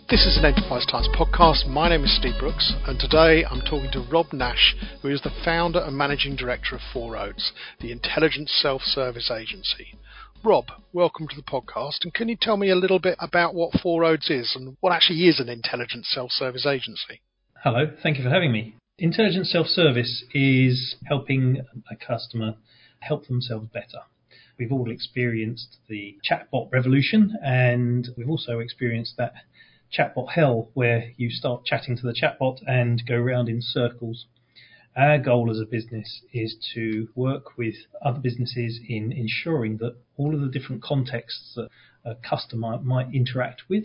This is an Enterprise Times podcast. My name is Steve Brooks, and today I'm talking to Rob Nash, who is the founder and managing director of Four Roads, the intelligent self-service agency. Rob, welcome to the podcast, and can you tell me a little bit about what Four Roads is and what actually is an intelligent self-service agency? Hello, thank you for having me. Intelligent self-service is helping a customer help themselves better. We've all experienced the chatbot revolution, and we've also experienced that chatbot hell where you start chatting to the chatbot and go round in circles. Our goal as a business is to work with other businesses in ensuring that all of the different contexts that a customer might interact with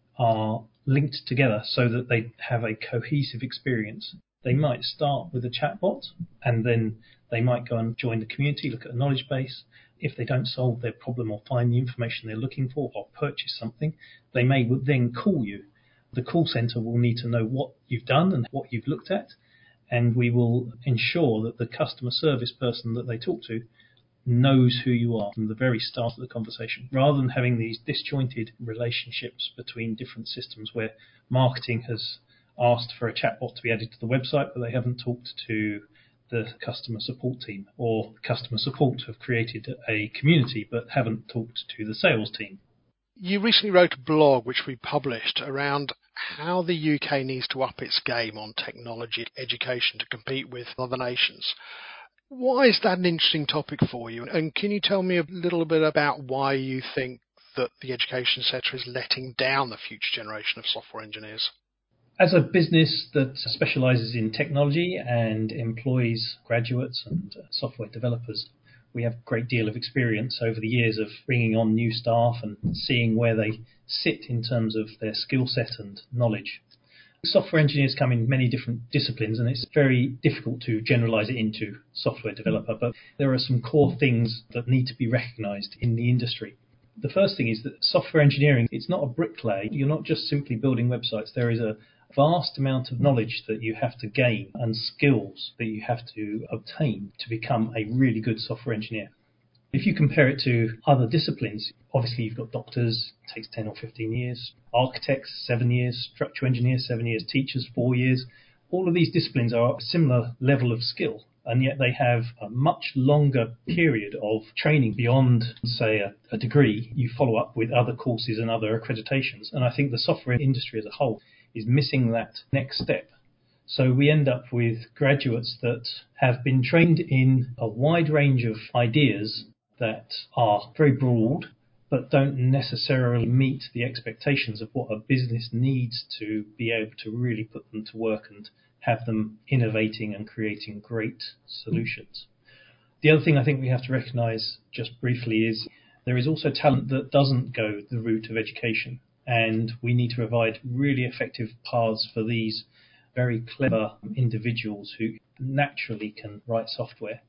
are linked together so that they have a cohesive experience. They might start with a chatbot and then they might go and join the community, look at a knowledge base. If they don't solve their problem or find the information they're looking for or purchase something, they may then call you. The call centre will need to know what you've done and what you've looked at, and we will ensure that the customer service person that they talk to knows who you are from the very start of the conversation, rather than having these disjointed relationships between different systems where marketing has asked for a chatbot to be added to the website, but they haven't talked to the customer support team, or customer support have created a community but haven't talked to the sales team. You recently wrote a blog which we published around how the UK needs to up its game on technology education to compete with other nations. Why is that an interesting topic for you? And can you tell me a little bit about why you think that the education sector is letting down the future generation of software engineers? As a business that specialises in technology and employs graduates and software developers, we have a great deal of experience over the years of bringing on new staff and seeing where they sit in terms of their skill set and knowledge. Software engineers come in many different disciplines, and it's very difficult to generalise it into software developer, but there are some core things that need to be recognised in the industry. The first thing is that software engineering, it's not a bricklayer. You're not just simply building websites. There is a vast amount of knowledge that you have to gain and skills that you have to obtain to become a really good software engineer. If you compare it to other disciplines, obviously you've got doctors, it takes 10 or 15 years, architects, 7 years, structural engineers, 7 years, teachers, 4 years. All of these disciplines are a similar level of skill, and yet they have a much longer period of training beyond, say, a degree. You follow up with other courses and other accreditations, and I think the software industry as a whole is missing that next step. So we end up with graduates that have been trained in a wide range of ideas that are very broad, but don't necessarily meet the expectations of what a business needs to be able to really put them to work and have them innovating and creating great solutions. The other thing I think we have to recognise just briefly is there is also talent that doesn't go the route of education, and we need to provide really effective paths for these very clever individuals who naturally can write software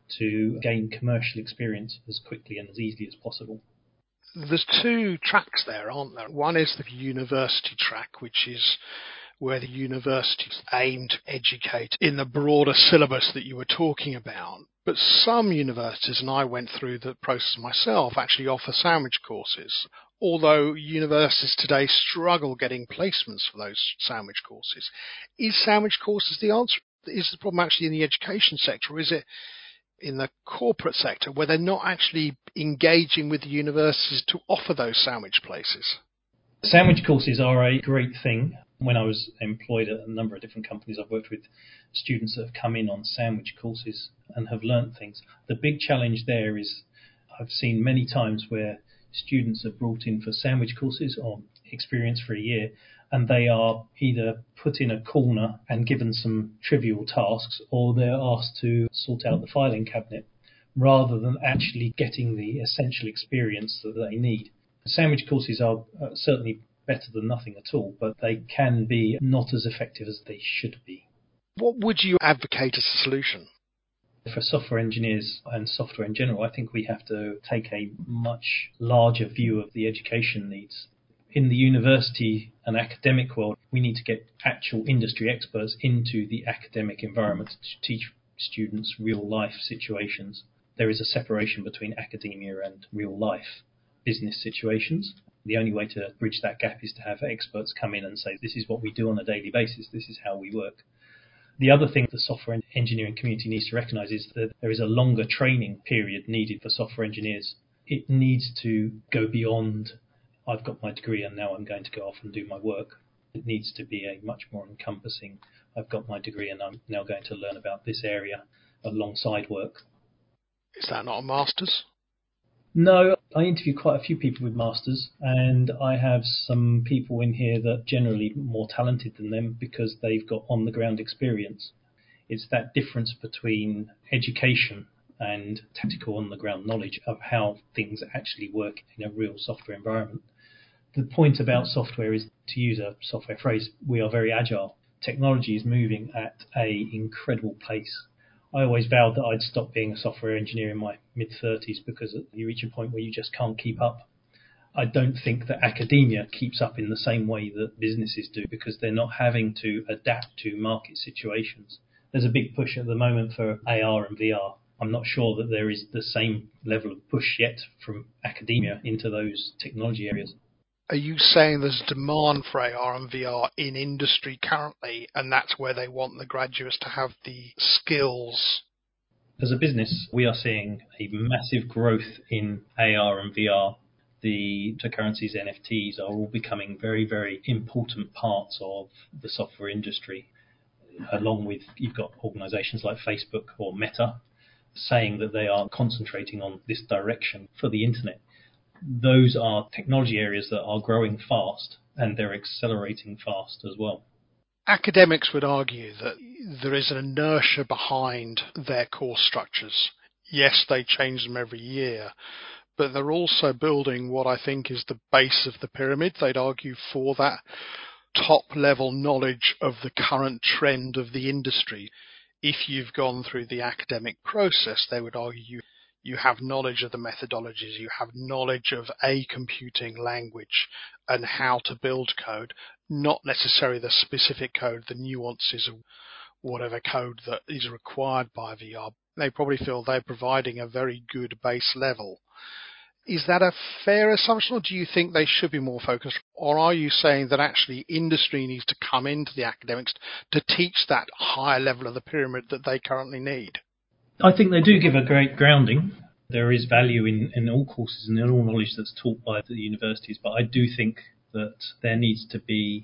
to gain commercial experience as quickly and as easily as possible. There's two tracks there, aren't there? One is the university track, which is where the universities aim to educate in the broader syllabus that you were talking about. But some universities, and I went through the process myself, actually offer sandwich courses, although universities today struggle getting placements for those sandwich courses. Is sandwich courses the answer? Is the problem actually in the education sector, or is it in the corporate sector where they're not actually engaging with the universities to offer those sandwich places? Sandwich courses are a great thing. When I was employed at a number of different companies, I've worked with students that have come in on sandwich courses and have learnt things. The big challenge there is I've seen many times where students are brought in for sandwich courses or experience for a year, and they are either put in a corner and given some trivial tasks, or they're asked to sort out the filing cabinet rather than actually getting the essential experience that they need. Sandwich courses are certainly better than nothing at all, but they can be not as effective as they should be. What would you advocate as a solution? For software engineers and software in general, I think we have to take a much larger view of the education needs. In the university and academic world, we need to get actual industry experts into the academic environment to teach students real-life situations. There is a separation between academia and real-life business situations. The only way to bridge that gap is to have experts come in and say, this is what we do on a daily basis, this is how we work. The other thing the software engineering community needs to recognise is that there is a longer training period needed for software engineers. It needs to go beyond, I've got my degree and now I'm going to go off and do my work. It needs to be a much more encompassing, I've got my degree and I'm now going to learn about this area alongside work. Is that not a master's? No, I interview quite a few people with masters, and I have some people in here that are generally more talented than them because they've got on-the-ground experience. It's that difference between education and tactical on-the-ground knowledge of how things actually work in a real software environment. The point about software is, to use a software phrase, we are very agile. Technology is moving at an incredible pace. I always vowed that I'd stop being a software engineer in my mid-30s because you reach a point where you just can't keep up. I don't think that academia keeps up in the same way that businesses do because they're not having to adapt to market situations. There's a big push at the moment for AR and VR. I'm not sure that there is the same level of push yet from academia into those technology areas. Are you saying there's demand for AR and VR in industry currently, and that's where they want the graduates to have the skills? As a business, we are seeing a massive growth in AR and VR. The cryptocurrencies, NFTs, are all becoming very, very important parts of the software industry. Along with, you've got organisations like Facebook or Meta saying that they are concentrating on this direction for the internet. Those are technology areas that are growing fast, and they're accelerating fast as well. Academics would argue that there is an inertia behind their course structures. Yes, they change them every year, but they're also building what I think is the base of the pyramid. They'd argue for that top-level knowledge of the current trend of the industry. If you've gone through the academic process, they would argue you have knowledge of the methodologies, you have knowledge of a computing language and how to build code, not necessarily the specific code, the nuances of whatever code that is required by VR. They probably feel they're providing a very good base level. Is that a fair assumption, or do you think they should be more focused? Or are you saying that actually industry needs to come into the academics to teach that higher level of the pyramid that they currently need? I think they do give a great grounding. There is value in all courses and in all knowledge that's taught by the universities, but I do think that there needs to be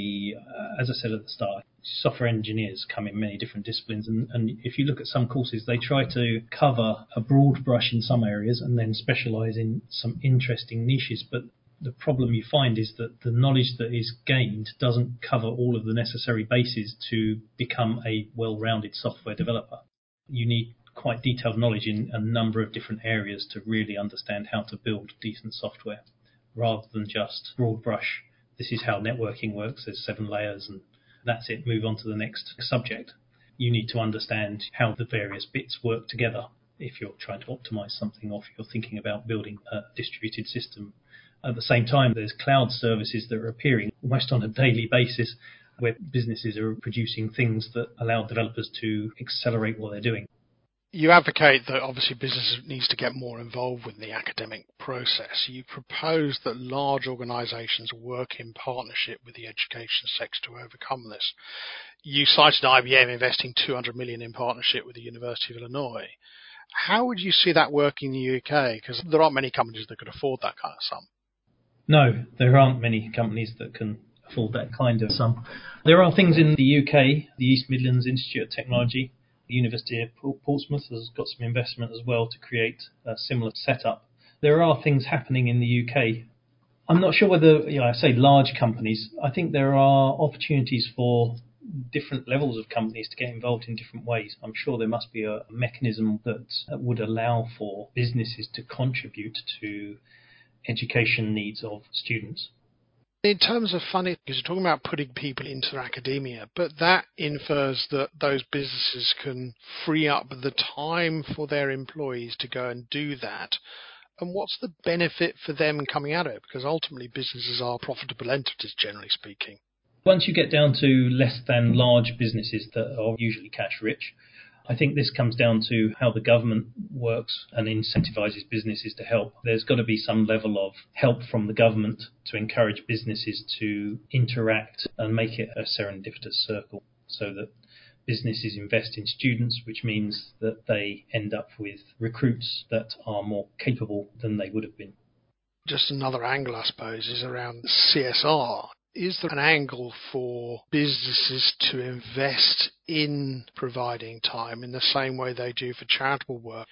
as I said at the start, software engineers come in many different disciplines, and if you look at some courses, they try to cover a broad brush in some areas and then specialise in some interesting niches, but the problem you find is that the knowledge that is gained doesn't cover all of the necessary bases to become a well-rounded software developer. You need quite detailed knowledge in a number of different areas to really understand how to build decent software, rather than just broad brush. This is how networking works. There's 7 layers and that's it. Move on to the next subject. You need to understand how the various bits work together if you're trying to optimize something or if you're thinking about building a distributed system. At the same time, there's cloud services that are appearing almost on a daily basis where businesses are producing things that allow developers to accelerate what they're doing. You advocate that obviously business needs to get more involved with the academic process. You propose that large organisations work in partnership with the education sector to overcome this. You cited IBM investing $200 million in partnership with the University of Illinois. How would you see that working in the UK? Because there aren't many companies that could afford that kind of sum. No, there aren't many companies that can afford that kind of sum. There are things in the UK, the East Midlands Institute of Technology. The University of Portsmouth has got some investment as well to create a similar setup. There are things happening in the UK. I'm not sure whether, I say large companies. I think there are opportunities for different levels of companies to get involved in different ways. I'm sure there must be a mechanism that would allow for businesses to contribute to education needs of students. In terms of funding, because you're talking about putting people into academia, but that infers that those businesses can free up the time for their employees to go and do that. And what's the benefit for them coming out of it? Because ultimately businesses are profitable entities, generally speaking. Once you get down to less than large businesses that are usually cash rich, I think this comes down to how the government works and incentivizes businesses to help. There's got to be some level of help from the government to encourage businesses to interact and make it a serendipitous circle so that businesses invest in students, which means that they end up with recruits that are more capable than they would have been. Just another angle, I suppose, is around CSR. Is there an angle for businesses to invest in providing time in the same way they do for charitable work,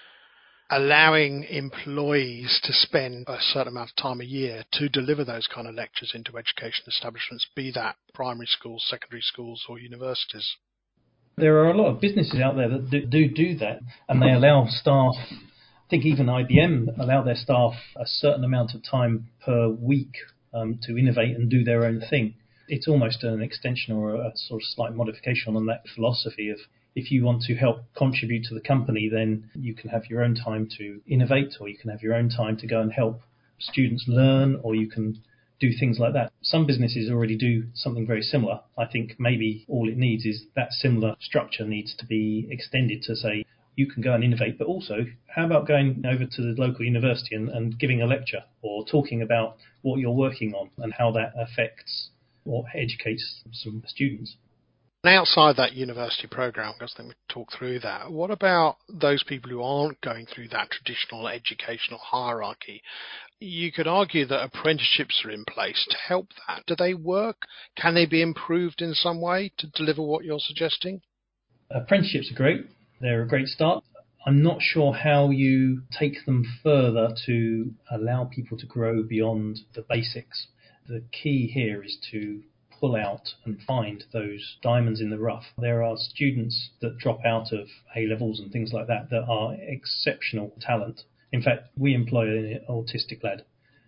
allowing employees to spend a certain amount of time a year to deliver those kind of lectures into education establishments, be that primary schools, secondary schools or universities? There are a lot of businesses out there that do that, and they allow staff, I think even IBM allow their staff a certain amount of time per week to innovate and do their own thing. It's almost an extension or a sort of slight modification on that philosophy of if you want to help contribute to the company, then you can have your own time to innovate, or you can have your own time to go and help students learn, or you can do things like that. Some businesses already do something very similar. I think maybe all it needs is that similar structure needs to be extended to say, you can go and innovate, but also how about going over to the local university and giving a lecture or talking about what you're working on and how that affects or educates some students. And outside that university program, because I think we talked through that, what about those people who aren't going through that traditional educational hierarchy? You could argue that apprenticeships are in place to help that. Do they work? Can they be improved in some way to deliver what you're suggesting? Apprenticeships are great. They're a great start. I'm not sure how you take them further to allow people to grow beyond the basics. The key here is to pull out and find those diamonds in the rough. There are students that drop out of A-levels and things like that that are exceptional talent. In fact, we employ an autistic lad.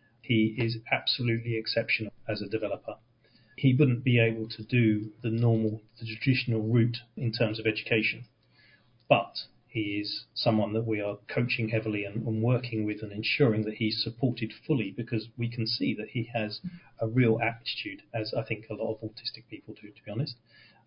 He is absolutely exceptional as a developer. He wouldn't be able to do the traditional route in terms of education. But he is someone that we are coaching heavily and working with and ensuring that he's supported fully, because we can see that he has a real aptitude, as I think a lot of autistic people do, to be honest,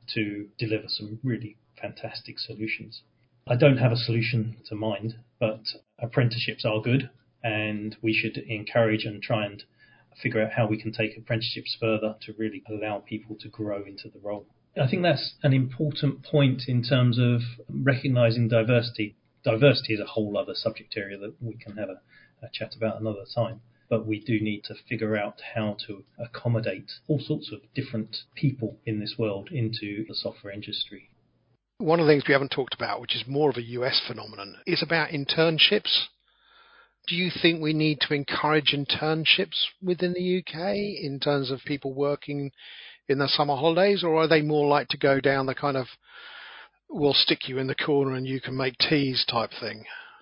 to deliver some really fantastic solutions. I don't have a solution to mind, but apprenticeships are good, and we should encourage and try and figure out how we can take apprenticeships further to really allow people to grow into the role. I think that's an important point in terms of recognising diversity. Diversity is a whole other subject area that we can have a chat about another time. But we do need to figure out how to accommodate all sorts of different people in this world into the software industry. One of the things we haven't talked about, which is more of a US phenomenon, is about internships. Do you think we need to encourage internships within the UK in terms of people working in the summer holidays, or are they more like to go down the kind of we'll stick you in the corner and you can make teas type thing?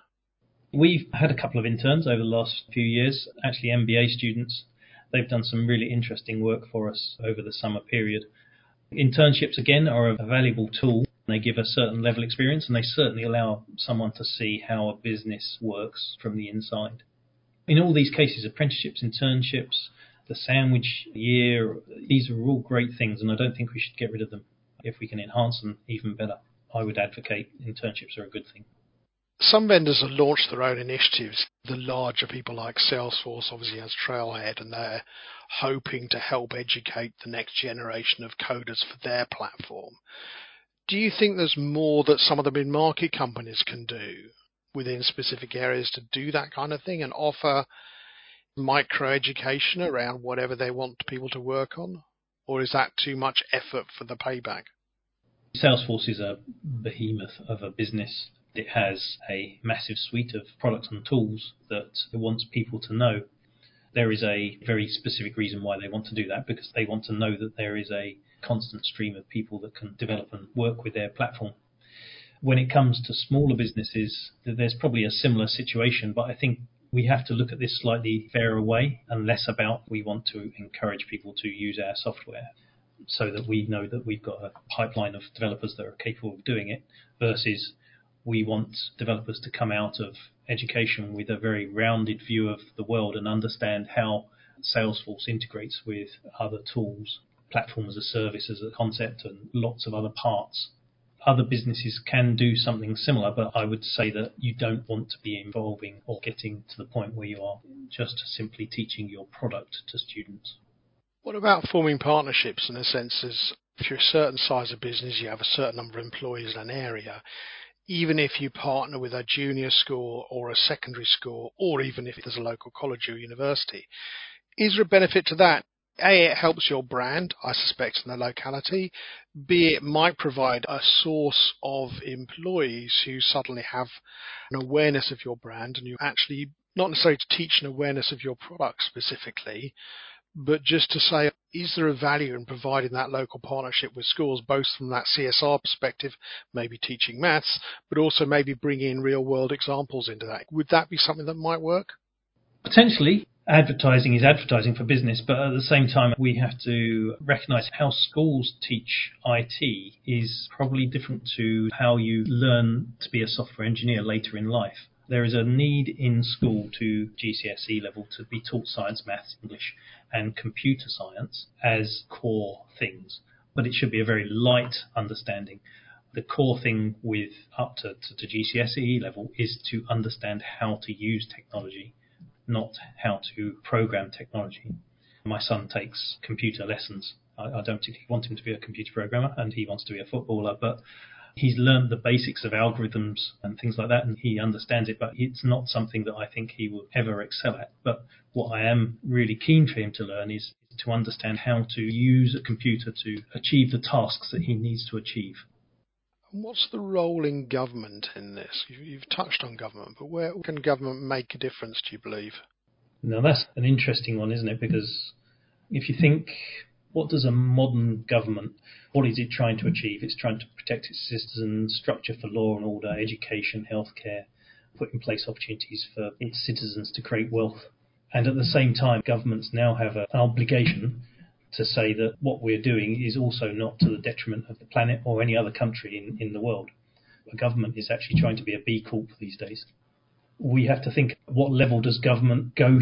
We've had a couple of interns over the last few years, actually MBA students. They've done some really interesting work for us over the summer period. Internships, again, are a valuable tool. They give a certain level of experience, and they certainly allow someone to see how a business works from the inside. In all these cases, apprenticeships, internships, the sandwich year, these are all great things, and I don't think we should get rid of them. If we can enhance them, even better. I would advocate internships are a good thing. Some vendors have launched their own initiatives. The larger people like Salesforce obviously has Trailhead, and they're hoping to help educate the next generation of coders for their platform. Do you think there's more that some of the mid-market companies can do within specific areas to do that kind of thing and offer micro-education around whatever they want people to work on? Or is that too much effort for the payback? Salesforce is a behemoth of a business. It has a massive suite of products and tools that it wants people to know. There is a very specific reason why they want to do that, because they want to know that there is a constant stream of people that can develop and work with their platform. When it comes to smaller businesses, there's probably a similar situation, but I think we have to look at this slightly fairer way and less about we want to encourage people to use our software so that we know that we've got a pipeline of developers that are capable of doing it, versus we want developers to come out of education with a very rounded view of the world and understand how Salesforce integrates with other tools, platform as a service as a concept, and lots of other parts. Other businesses can do something similar, but I would say that you don't want to be involving or getting to the point where you are just simply teaching your product to students. What about forming partnerships in a sense as if you're a certain size of business, you have a certain number of employees in an area, even if you partner with a junior school or a secondary school, or even if there's a local college or university, is there a benefit to that? A, it helps your brand, I suspect, in the locality. B, it might provide a source of employees who suddenly have an awareness of your brand, and you actually, not necessarily to teach an awareness of your product specifically, but just to say, is there a value in providing that local partnership with schools, both from that CSR perspective, maybe teaching maths, but also maybe bringing in real world examples into that? Would that be something that might work? Potentially. Advertising is advertising for business, but at the same time, we have to recognise how schools teach IT is probably different to how you learn to be a software engineer later in life. There is a need in school to GCSE level to be taught science, maths, English and computer science as core things, but it should be a very light understanding. The core thing with up to GCSE level is to understand how to use technology, not how to program technology. My son takes computer lessons. I don't particularly want him to be a computer programmer, and he wants to be a footballer, but he's learned the basics of algorithms and things like that, and he understands it, but it's not something that I think he will ever excel at. But what I am really keen for him to learn is to understand how to use a computer to achieve the tasks that he needs to achieve. What's the role in government in this? You've touched on government, but where can government make a difference, do you believe? Now, that's an interesting one, isn't it? Because if you think, what does a modern government, what is it trying to achieve? It's trying to protect its citizens, structure for law and order, education, healthcare, put in place opportunities for its citizens to create wealth. And at the same time, governments now have an obligation to say that what we're doing is also not to the detriment of the planet or any other country in the world. A government is actually trying to be a B Corp these days. We have to think, what level does government go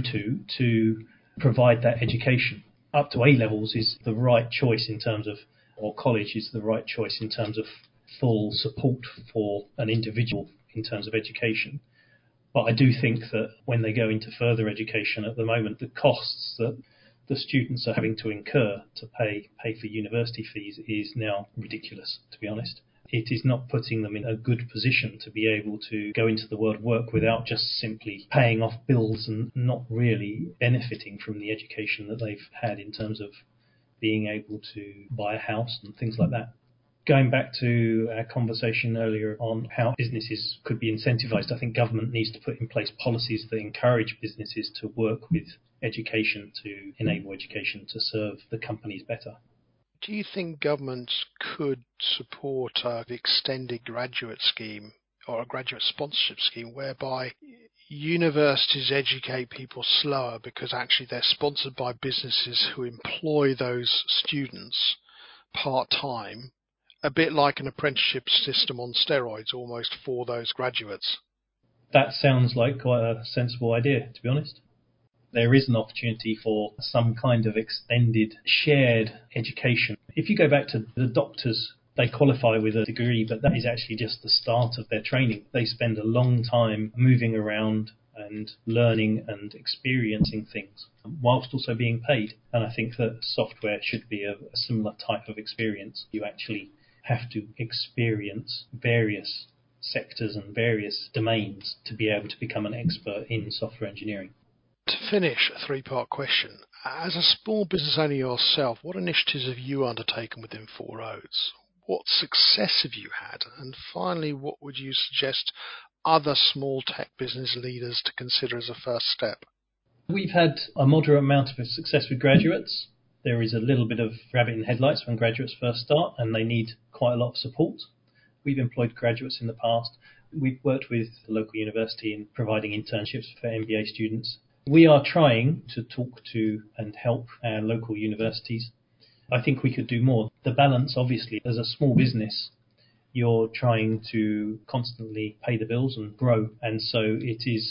to provide that education? Up to A levels is the right choice in terms of, or college is the right choice in terms of full support for an individual in terms of education. But I do think that when they go into further education at the moment, the costs that the students are having to incur to pay for university fees is now ridiculous, to be honest. It is not putting them in a good position to be able to go into the world of work without just simply paying off bills and not really benefiting from the education that they've had in terms of being able to buy a house and things like that. Going back to our conversation earlier on how businesses could be incentivized, I think government needs to put in place policies that encourage businesses to work with education to enable education to serve the companies better. Do you think governments could support the extended graduate scheme or a graduate sponsorship scheme whereby universities educate people slower because actually they're sponsored by businesses who employ those students part-time, a bit like an apprenticeship system on steroids almost for those graduates? That sounds like quite a sensible idea, to be honest. There is an opportunity for some kind of extended shared education. If you go back to the doctors, they qualify with a degree, but that is actually just the start of their training. They spend a long time moving around and learning and experiencing things whilst also being paid. And I think that software should be a similar type of experience. You actually have to experience various sectors and various domains to be able to become an expert in software engineering. To finish, a three-part question. As a small business owner yourself, what initiatives have you undertaken within Four Oaks? What success have you had? And finally, what would you suggest other small tech business leaders to consider as a first step? We've had a moderate amount of success with graduates. There is a little bit of rabbit in the headlights when graduates first start, and they need quite a lot of support. We've employed graduates in the past. We've worked with the local university in providing internships for MBA students. We are trying to talk to and help our local universities. I think we could do more. The balance, obviously, as a small business, you're trying to constantly pay the bills and grow. And so it is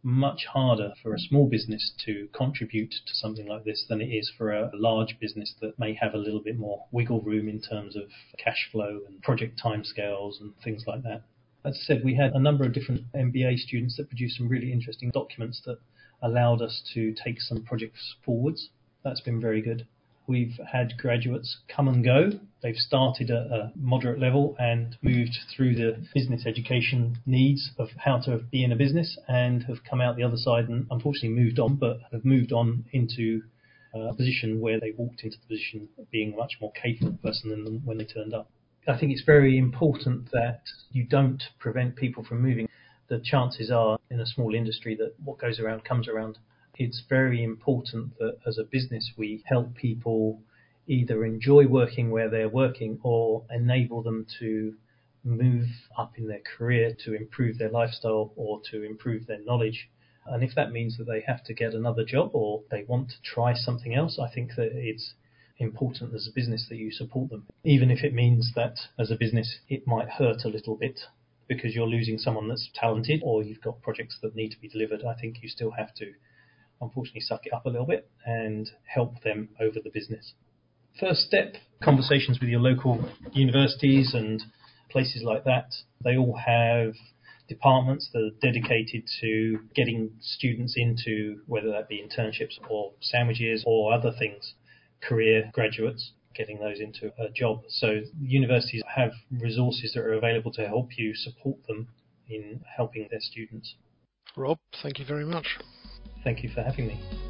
much harder for a small business to contribute to something like this than it is for a large business that may have a little bit more wiggle room in terms of cash flow and project timescales and things like that. As I said, we had a number of different MBA students that produced some really interesting documents that allowed us to take some projects forwards. That's been very good. We've had graduates come and go. They've started at a moderate level and moved through the business education needs of how to be in a business and have come out the other side and unfortunately moved on, but have moved on into a position where they walked into the position being a much more capable person than when they turned up. I think it's very important that you don't prevent people from moving. The chances are in a small industry that what goes around comes around. It's very important that as a business we help people either enjoy working where they're working or enable them to move up in their career to improve their lifestyle or to improve their knowledge. And if that means that they have to get another job or they want to try something else, I think that it's important as a business that you support them, even if it means that as a business it might hurt a little bit because you're losing someone that's talented or you've got projects that need to be delivered. I think you still have to unfortunately suck it up a little bit and help them over the business. First step, conversations with your local universities and places like that. They all have departments that are dedicated to getting students into, whether that be internships or sandwiches or other things, career graduates, getting those into a job. So universities have resources that are available to help you support them in helping their students. Rob, thank you very much. Thank you for having me.